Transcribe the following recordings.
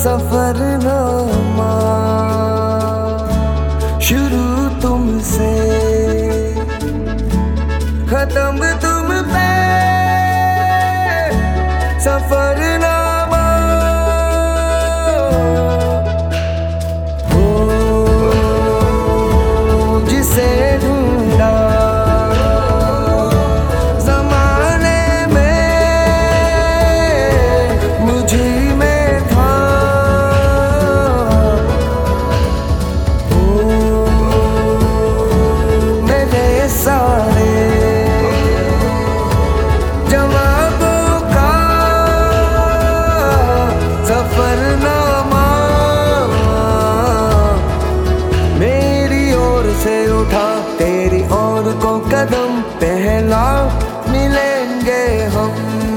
सफरनामा शुरू तुमसे, खत्म तुम पे सफरनामा। हो जिसे ढूंढा जमाने में मुझे में था। हो मेरे सारे जवाबों का सफरनामा मेरी ओर से उठा, तेरी ओर को कदम पहला मिलेंगे हम।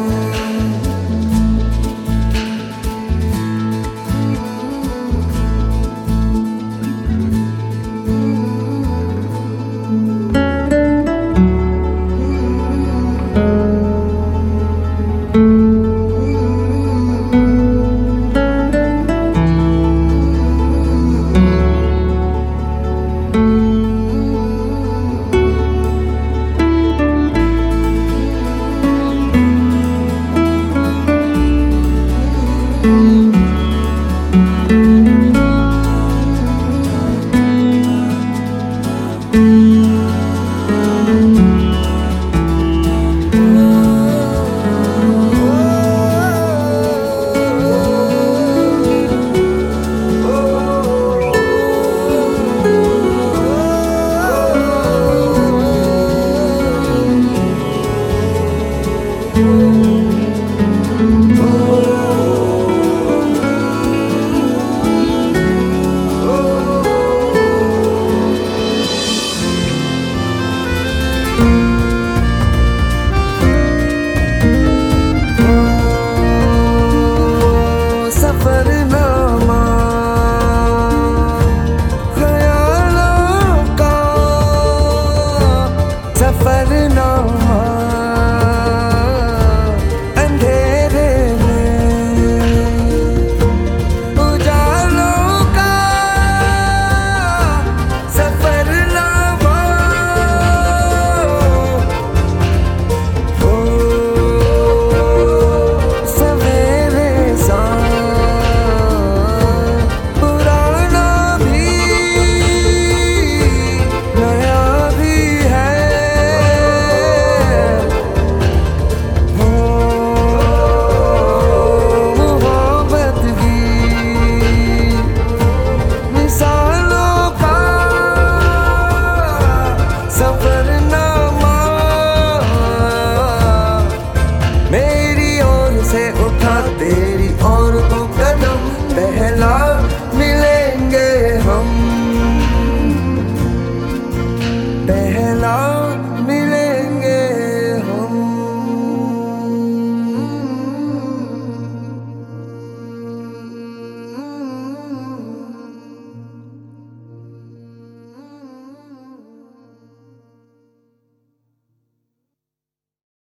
सफरनामा ख्यालों का सफरनामा, अंधेरे में उजालों का सफरनामा। हो सवेरे सा पुराना भी नया भी है। हो मोहब्बत की मिसालों का सफरनामा मेरी ओर से उठा, तेरी